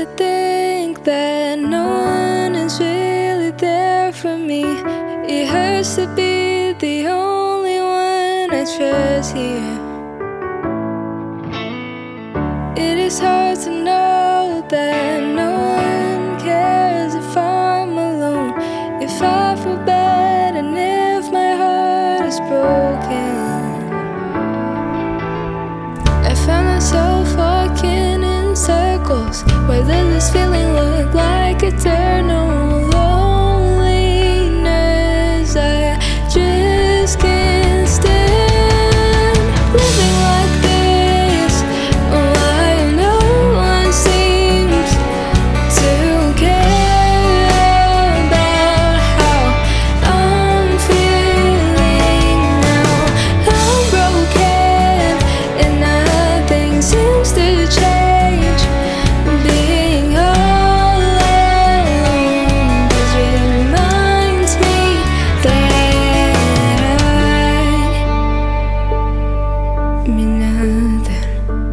I think that no one is really there for me. It hurts to be the only one I trust here. It is hard to know that no one cares if I'm alone, if I feel bad, and if my heart is broken. I found myself walking in circles. Why does this feeling look like eternal loneliness? I just can't stand living like this. Why no one seems to care about how I'm feeling now. I'm broken and nothing seems to change. Being all alone just reminds me that I mean nothing.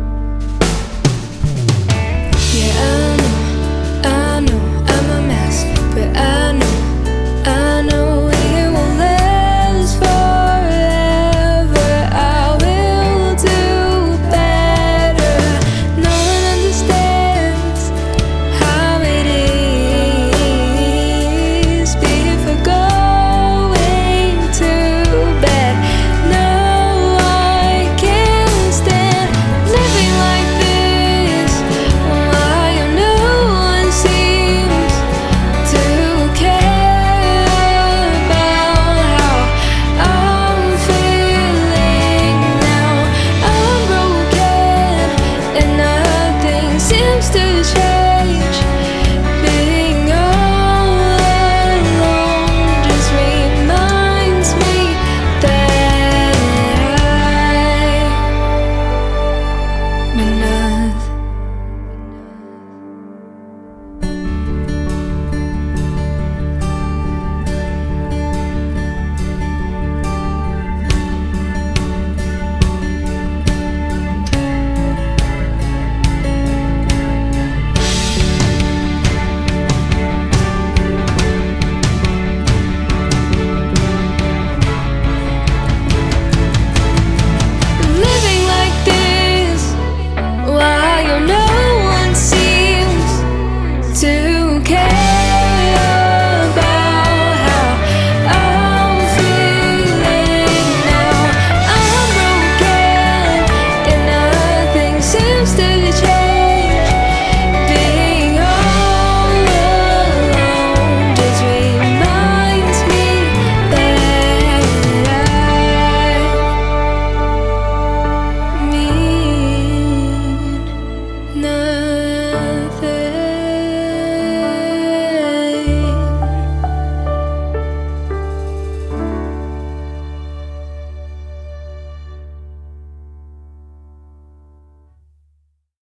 Yeah, I know I'm a mess, but I know it won't last forever. I will do better. No one understands how it is before going to bed. No, I can't stand living like this. Why no one seems to care about how I'm feeling now. I'm broken and nothing seems to change.